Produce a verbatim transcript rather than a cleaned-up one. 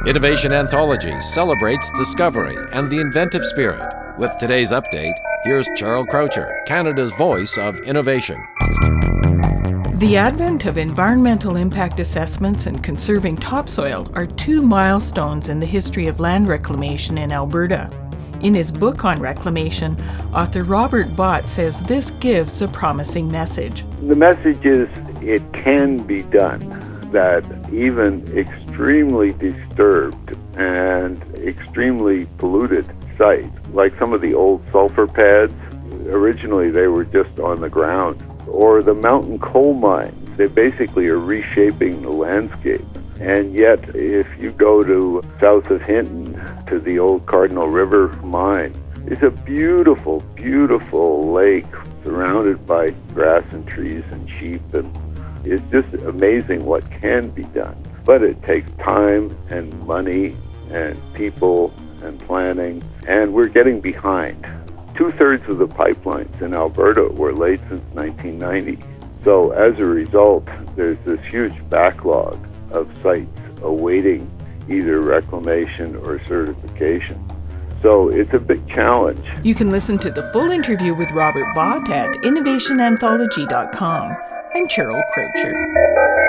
Innovation Anthology celebrates discovery and the inventive spirit. With today's update, here's Charles Croucher, Canada's voice of innovation. The advent of environmental impact assessments and conserving topsoil are two milestones in the history of land reclamation in Alberta. In his book on reclamation, author Robert Bott says this gives a promising message. The message is it can be done, that even extremely disturbed and extremely polluted sites, like some of the old sulfur pads, originally they were just on the ground, or the mountain coal mines, they basically are reshaping the landscape. And yet, if you go to south of Hinton, to the old Cardinal River mine, it's a beautiful, beautiful lake surrounded by grass and trees and sheep, and it's just amazing what can be done. But it takes time and money and people and planning, and we're getting behind. Two-thirds of the pipelines in Alberta were laid since nineteen ninety. So as a result, there's this huge backlog of sites awaiting either reclamation or certification. So it's a big challenge. You can listen to the full interview with Robert Bott at innovation anthology dot com. I'm Cheryl Croucher.